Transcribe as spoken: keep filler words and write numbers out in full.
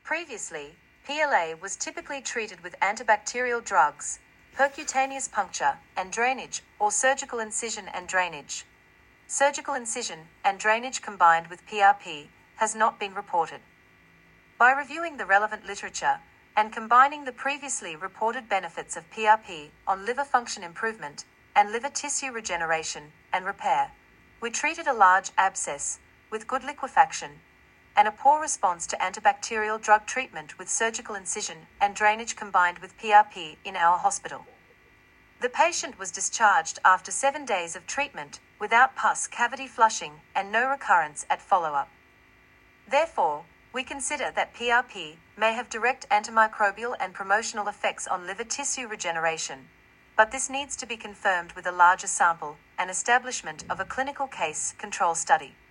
Previously, P L A was typically treated with antibacterial drugs, percutaneous puncture and drainage, or surgical incision and drainage. Surgical incision and drainage combined with P R P has not been reported. By reviewing the relevant literature and combining the previously reported benefits of P R P on liver function improvement and liver tissue regeneration and repair, we treated a large abscess with good liquefaction and a poor response to antibacterial drug treatment with surgical incision and drainage combined with P R P in our hospital. The patient was discharged after seven days of treatment without pus cavity flushing and no recurrence at follow-up. Therefore, we consider that P R P may have direct antimicrobial and promotional effects on liver tissue regeneration, but this needs to be confirmed with a larger sample and establishment of a clinical case control study.